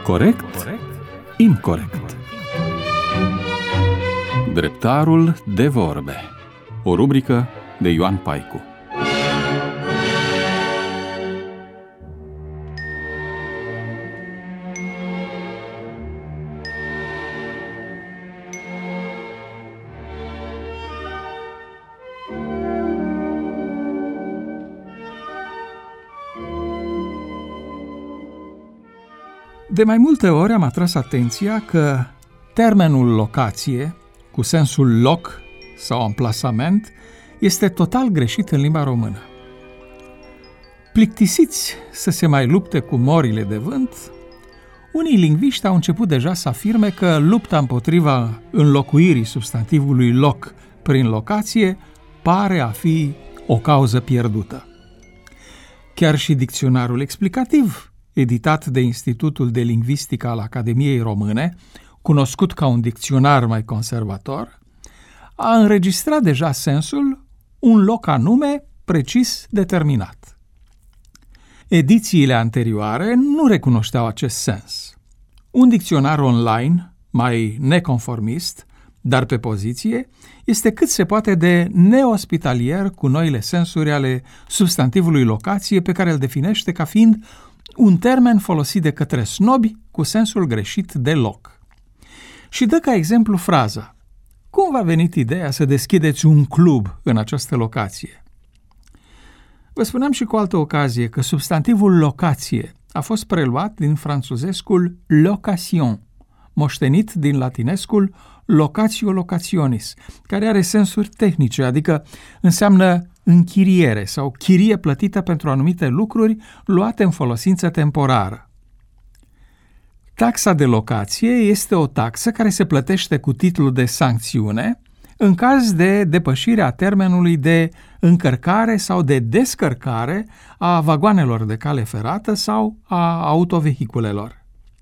Corect? Incorect. Dreptarul de vorbe. O rubrică de Ioan Paicu. De mai multe ori am atras atenția că termenul locație, cu sensul loc sau amplasament, este total greșit în limba română. Plictisiți să se mai lupte cu morile de vânt, unii lingviști au început deja să afirme că lupta împotriva înlocuirii substantivului loc prin locație pare a fi o cauză pierdută. Chiar și dicționarul explicativ, editat de Institutul de Lingvistică al Academiei Române, cunoscut ca un dicționar mai conservator, a înregistrat deja sensul un loc anume precis determinat. Edițiile anterioare nu recunoșteau acest sens. Un dicționar online, mai neconformist, dar pe poziție, este cât se poate de neospitalier cu noile sensuri ale substantivului locație, pe care îl definește ca fiind un termen folosit de către snobi cu sensul greșit de loc. Și dă ca exemplu fraza: cum v-a venit ideea să deschideți un club în această locație? Vă spuneam și cu altă ocazie că substantivul locație a fost preluat din franțuzescul location, moștenit din latinescul locatio locationis, care are sensuri tehnice, adică înseamnă închiriere sau chirie plătită pentru anumite lucruri luate în folosință temporară. Taxa de locație este o taxă care se plătește cu titlul de sancțiune în caz de depășire a termenului de încărcare sau de descărcare a vagoanelor de cale ferată sau a autovehiculelor.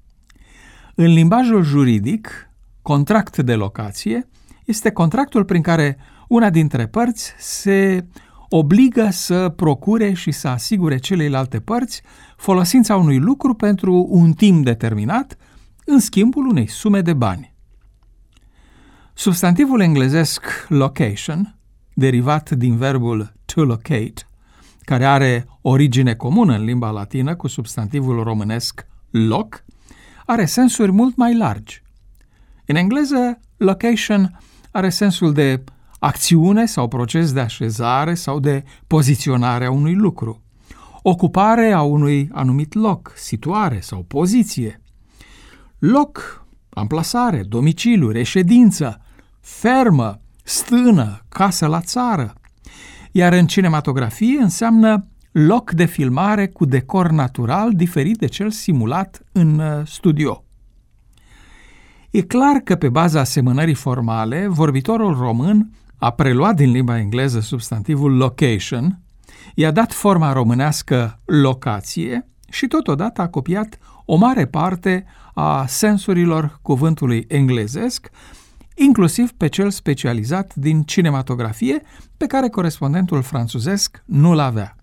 În limbajul juridic, contract de locație este contractul prin care una dintre părți se obligă să procure și să asigure celelalte părți folosința unui lucru pentru un timp determinat în schimbul unei sume de bani. Substantivul englezesc location, derivat din verbul to locate, care are origine comună în limba latină cu substantivul românesc loc, are sensuri mult mai largi. În engleză, location are sensul de acțiune sau proces de așezare sau de poziționare a unui lucru, ocupare a unui anumit loc, situare sau poziție, loc, amplasare, domiciliu, reședință, fermă, stână, casă la țară, iar în cinematografie înseamnă loc de filmare cu decor natural diferit de cel simulat în studio. E clar că pe baza asemănării formale, vorbitorul român a preluat din limba engleză substantivul location, i-a dat forma românească locație și totodată a copiat o mare parte a sensurilor cuvântului englezesc, inclusiv pe cel specializat din cinematografie, pe care corespondentul franțuzesc nu-l avea.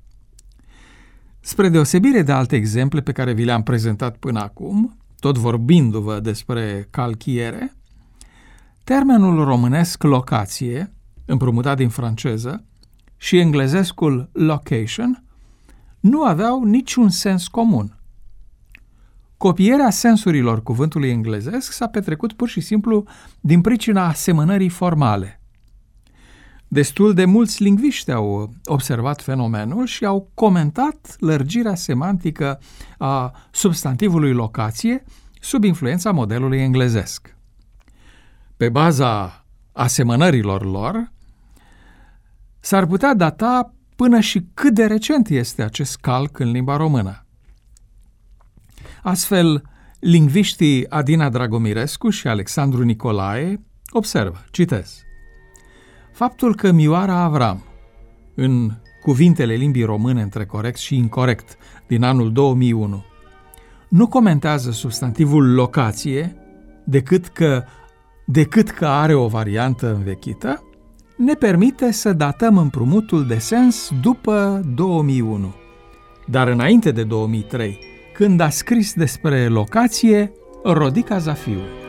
Spre deosebire de alte exemple pe care vi le-am prezentat până acum, tot vorbindu-vă despre calchiere, termenul românesc locație, împrumutat din franceză, și englezescul location nu aveau niciun sens comun. Copierea sensurilor cuvântului englezesc s-a petrecut pur și simplu din pricina asemănării formale. Destul de mulți lingviști au observat fenomenul și au comentat lărgirea semantică a substantivului locație sub influența modelului englezesc. Pe baza asemănărilor lor, s-ar putea data până și cât de recent este acest calc în limba română. Astfel, lingviștii Adina Dragomirescu și Alexandru Nicolae observă, citez: faptul că Mioara Avram, în Cuvintele limbii române între corect și incorect din anul 2001, nu comentează substantivul locație decât că are o variantă învechită, ne permite să datăm împrumutul de sens după 2001, dar înainte de 2003, Când a scris despre locație, Rodica Zafiu.